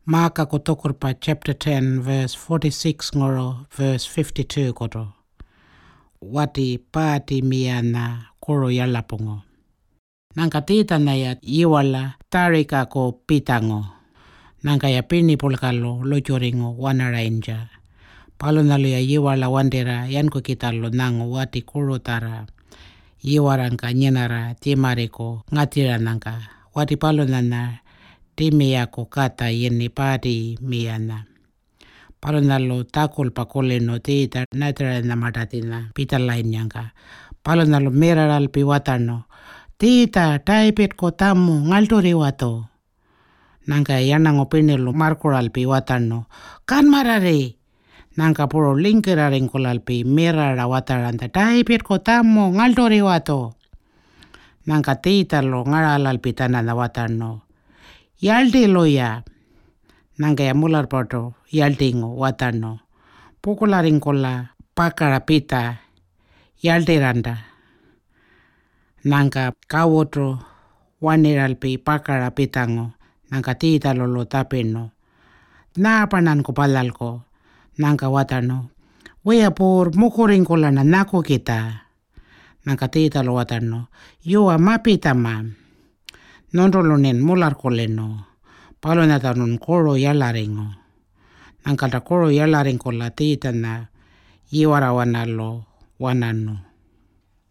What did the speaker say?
Maka kutokurpa chapter 10 verse 46 ngoro verse 52 koto. Wati paati miana koro yalapungo. Nangka tita na ya iwala tarika ko pitango. Nangka ya pini pulkalo lojoringo wana rainja. Palo nalo ya iwala wandera yanko kitalo nango wati koro tara. Iwarangka nyenara timariko ngatira nangka. Wati palo nana timiyako kata yeni paati miana. Palo nalo takul pakole no tita natara na matatina pita lain yanka. Palo nalo meraral piwatano. Tita taipet ko tamu ngaltori wato. Nangka yanang opinelo markoral piwatano. Kan marare. Nangka puro linkeraring kolalpi merara wataranta. Taipet ko tamu ngaltori wato. Nangka tita lo ngaralal pitana na watano. Yaldi loya. Nangka ya mular poto yaldingo watano. Pukularing kola pakara pita yaldi randa. Nangka kawotro waniralpi pakara pitango. Nangka tita lolo tapeno. Napanan ko palalko. Nangka watano. Wea por mukuring kola na nako kita. Nangka tita lo watano. Yua mapitama. Nondrolonen mular koleno. Palo natanon koro yalaringo. Nangka ta koro yalaring kola tita na iwara wanalo wanano.